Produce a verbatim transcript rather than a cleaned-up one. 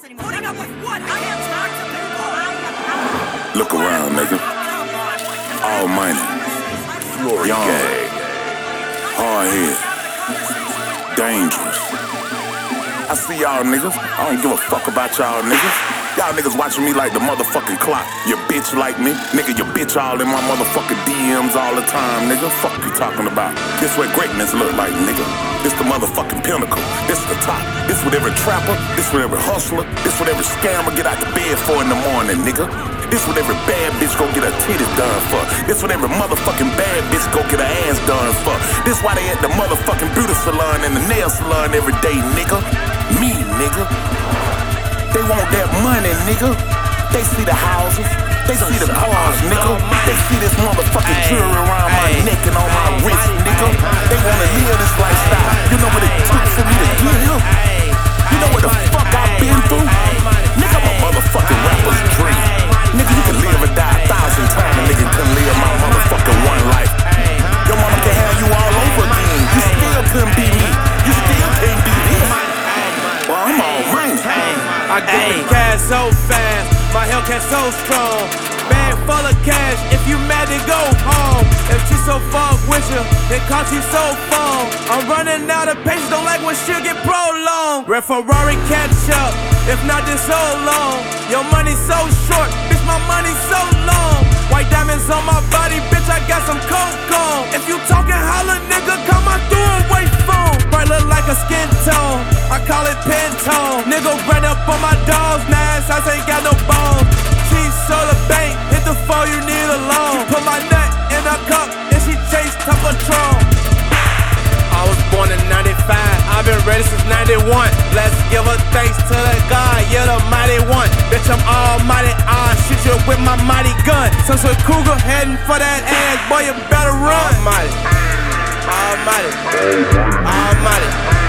Putting up with what? I have talked to people. Look around, nigga. All money. Young. Hard head. Dangerous. I see y'all niggas. I don't give a fuck about y'all niggas. Y'all niggas watching me like the motherfucking clock. Your bitch like me. Nigga, your bitch all in my motherfucking D Ms all the time, nigga. Fuck you talking about. This what greatness look like, nigga. This the motherfucking pinnacle. This the top. This what every trapper. This what every hustler. This what every scammer get out the bed for in the morning, nigga. This what every bad bitch go get her titties done for. This what every motherfucking bad bitch go get her ass done for. This why they at the motherfucking beauty salon and the nail salon every day, nigga. Me, nigga. They want that money, nigga. They see the houses, they see the cars, nigga. They see this motherfucking jewelry around my neck and on my wrist, nigga. They wanna live this lifestyle. You know what it took for me to get here? You know what the fuck I've been through? Nigga, I'm a motherfucking rapper's dream. Nigga, you can live or die a thousand times, and nigga couldn't live my motherfucking one life. Your mama can have you all over again. You still couldn't be me. You still can't be this. Well, I'm all money. I get the cash so fast, my Hellcat so strong. Bag full of cash, if you mad then go home. If she so fuck with you, then call you so phone. I'm running out of patience, don't like when shit get prolonged. Red Ferrari catch up, if not then so long. Your money so short, bitch my money so long. White diamonds on my body, bitch I got some coke on. If you talking holla nigga, come on through and wait phone. Bright look like a skin tone, I call it Pantone. Nigga ran up on my dog's ass, I ain't got no bones. Cheese soda bank, hit the phone, you need a loan. Put my nut in a cup, and she chased her Patron. I was born in ninety-five, I've been ready since ninety-one. Let's give a thanks to the God, you're the mighty one. Bitch, I'm almighty, I'll shoot you with my mighty gun. So some cougar heading for that ass, boy, you better run. Almighty, almighty, almighty.